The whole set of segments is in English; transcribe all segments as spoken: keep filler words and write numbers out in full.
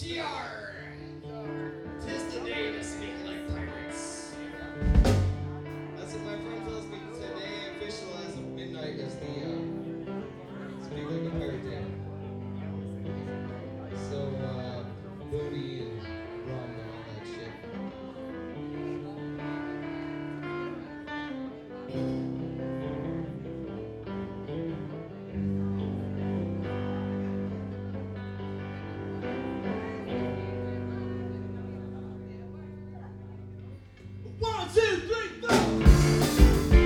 T R. Tis the day to speak like pirates. That's what my friend tells me today. Official as of midnight is the uh, speak like a pirate day. So uh, booty and rum and all that shit. One, two, three, four.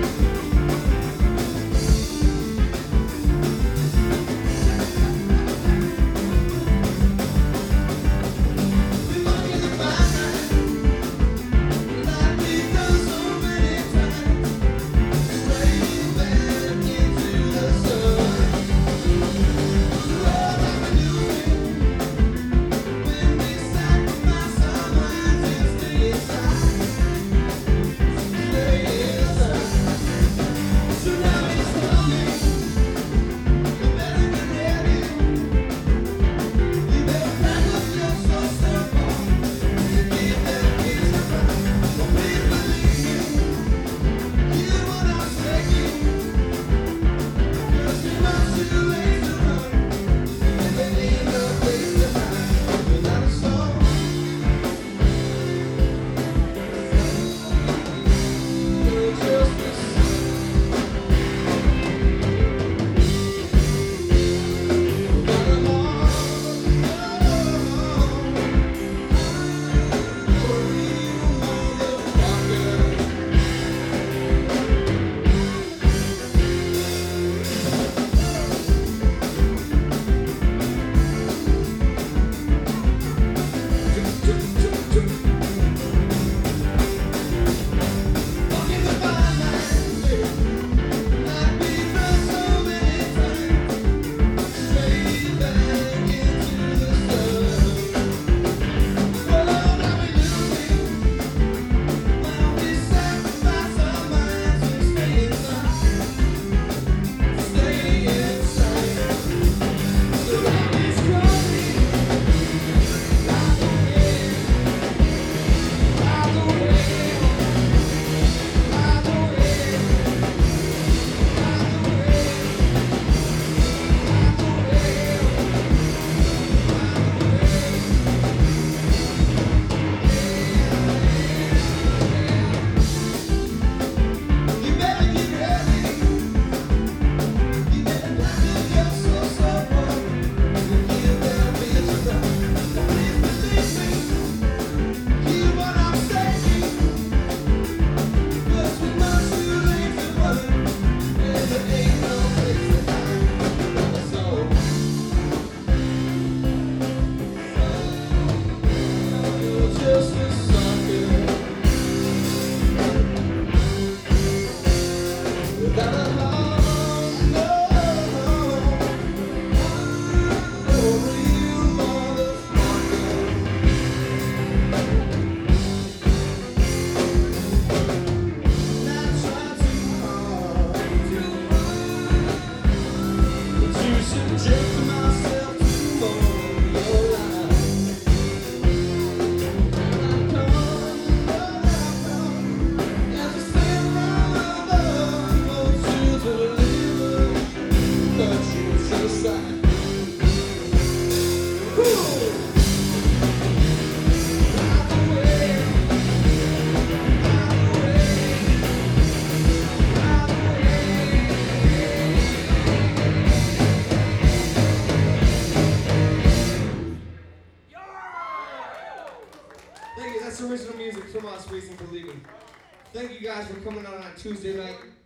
Thank you. That's original music from us, Reason for Leaving. Thank you guys for coming on on Tuesday night.